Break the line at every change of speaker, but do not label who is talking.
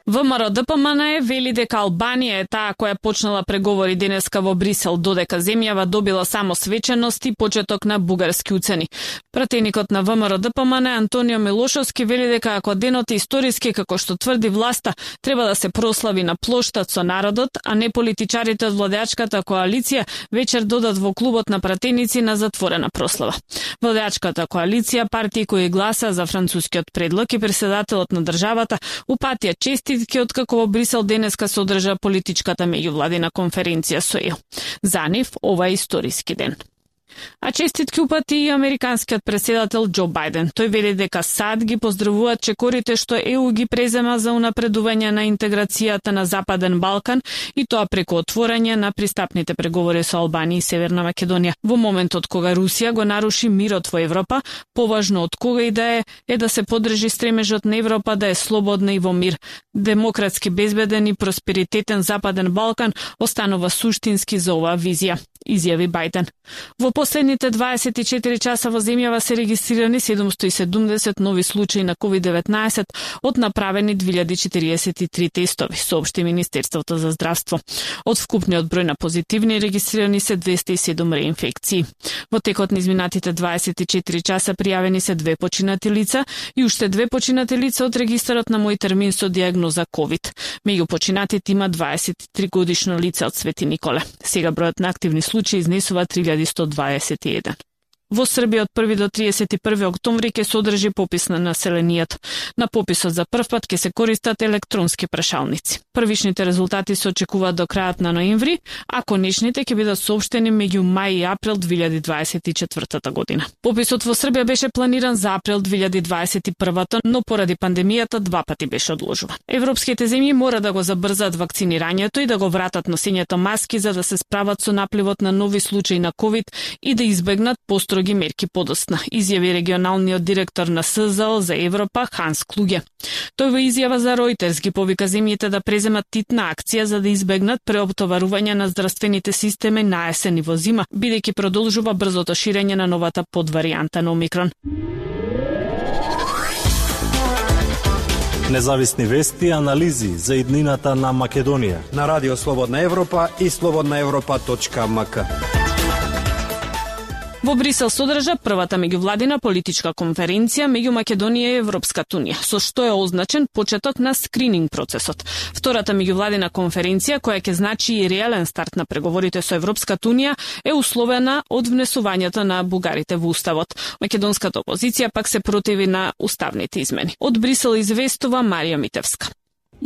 ВМРО-ДПМН вели дека Албанија е таа која почнала преговори денеска во Брисел, додека земјава добила само свеченост и почеток на бугарски уцени. Пратеникот на ВМРО-ДПМН Антонио Милошовски вели дека ако денот е историски како што тврди власта, треба да се прослави на плоштад со народот, а не политичарите од владеачката коалиција вечер додат во клубот на пратеници на затворена прослава. Владеачката коалиција, партии кои гласа за францускиот предлог и претседателот на државата упатија честитки откако во Брисел денеска се одржа политичката меѓувладина конференција со ЕУ. За нив ова е историски ден. А честитки упати и американскиот претседател Џо Бајден. Тој вели дека САД ги поздравуваат чекорите што ЕУ ги презема за унапредување на интеграцијата на Западен Балкан и тоа преку отворање на пристапните преговори со Албанија и Северна Македонија. Во моментот кога Русија го наруши мирот во Европа, поважно од кога и да е да се подржи стремежот на Европа да е слободна и во мир. Демократски, безбеден и просперитетен Западен Балкан останува суштински за оваа визија, изјави Бајден. Во последните 24 часа во земјава се регистрирани 770 нови случаи на COVID-19 од направени 2043 тестови, соопшти Министерството за здравство. Од вкупниот број на позитивни регистрирани се 207 реинфекции. Во текот на изминатите 24 часа пријавени се 2 починати лица и уште 2 починати лица од регистарот на мој термин со диагноза COVID. Меѓу починатите има 23 годишно лице од Свети Николе. Сега бројот на активни случаи изнесува 3121. Во Србија од 1 до 31 октомври ќе се одржи попис на населението. На пописот за прв пат ќе се користат електронски прашалници. Првичните резултати се очекуваат до крајот на ноември, а конечните ќе бидат соопштени меѓу мај и април 2024 година. Пописот во Србија беше планиран за април 2021, но поради пандемијата 2 пати беше одложуван. Европските земји мора да го забрзаат вакцинирањето и да го вратат носењето маски за да се справат со напливот на нови случаи на ковид и да избегнат построги мерки подоцна, изјави регионалниот директор на СЗЛ за Европа Ханс Клуге. Тој во изјава за Ројтерс ги повика земјите да преземат титна акција за да избегнат преоптоварување на здравствените системи на есен и во зима, бидејќи продолжува брзото ширење на новата подваријанта на Омикрон.
Независни вести и анализи за иднината на Македонија
на Радио Слободна Европа и slobodnaevropa.mk.
Во Брисел се одржа првата меѓувладина политичка конференција меѓу Македонија и Европската унија, со што е означен почеток на скрининг процесот. Втората меѓувладина конференција, која ќе значи и реален старт на преговорите со Европската унија, е условена од внесувањето на бугарите во уставот. Македонската опозиција пак се противи на уставните измени. Од Брисел известува Марија Митевска.